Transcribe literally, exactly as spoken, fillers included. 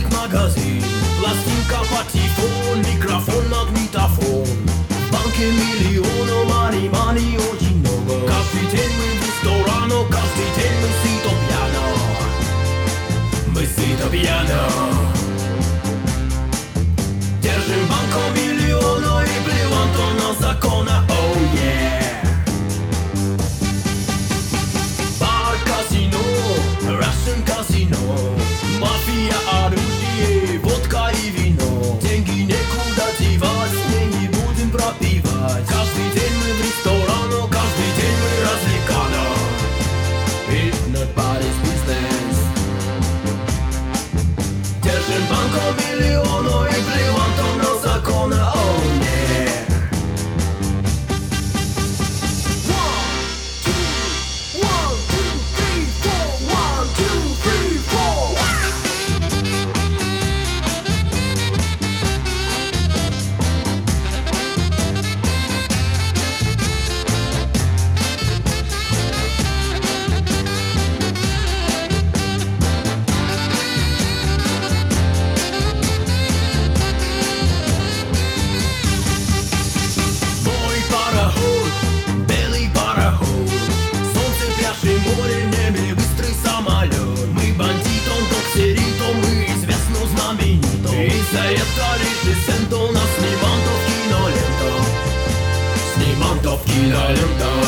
магазин. Пластинка, патефон, микрофон, магнитофон. В банке миллиона, мани, мани очень много. Каждый день мы в ресторане, каждый день мы сито пьяно. Мы сито пьяно. Держим банку миллиона и плевать на закона, oh yeah. Бар, казино, Russian казино. Мафия, оружие, водка и вино. Деньги некуда девать, деньги будем пропивать. Каждый день мы в ресторане, каждый день мы развлекано. Everybody's business. Держим банку миллиона и плевать на закона, oh yeah. One, two, three, four. One, two, three, four. Мой пароход, белый пароход. Солнце, пляши, море, в небе быстрый самолет. Мы бандитом, доксеритом, мы известно знаменито. И за это режиссер нас снимал то в киноленту. Снимал то в киноленту.